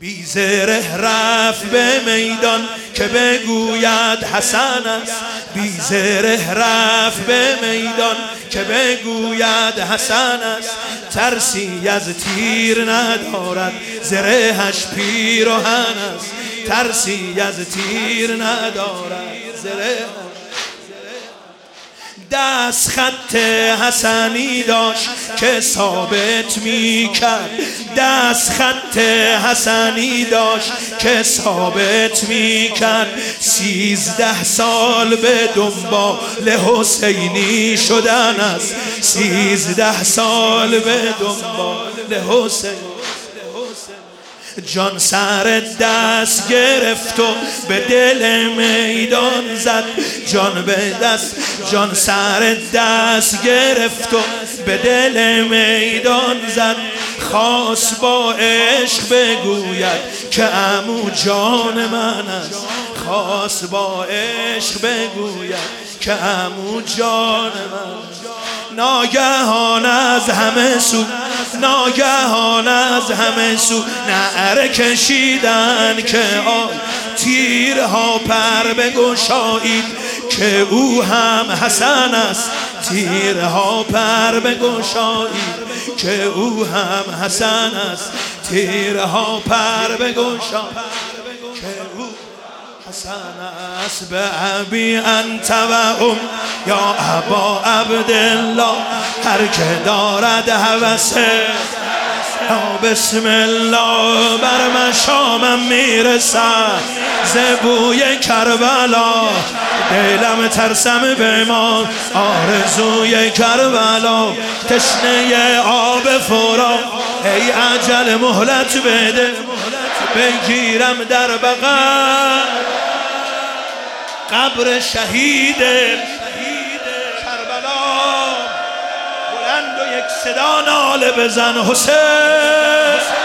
بی زره رفت به میدان که بگوید حسن است. بی زره رفت به میدان که بگوید حسن است. ترسی از تیر ندارد زرهش پیراهن است. ترسی از تیر ندارد زرهش. دست خط حسنی داشت که ثابت میکرد. دست خط حسنی داشت که ثابت میکرد. 13 سال به دنبال حسینی شدن است. 13 سال به دنبال حسین. جان سر دست گرفت و به دل میدان زد. جان به دست، جان سر دست گرفت و به دل میدان زد. خواست با عشق بگوید که عمو جان من است. خواست با عشق بگوید که عمو جان من. ناگهان از همه سو، ناگهان از همه سو نعره کشیدن که تیرها پر بگشایید که او هم حسن است. تیرها پر بگشایید که او هم حسن است. تیرها پر بگشایید که او حسن است. به ابی انت و یا ابا عبدالله. هر که دارد هوسه یا بسم الله بر مشامم میرسد ز بوی کربلا. دلم ترسم بمان آرزوی کربلا. تشنه آب فرات ای اجل مهلت بده بگیرم در بغل قبر شهید کربلا. بلند و یک صدا ناله بزن حسین.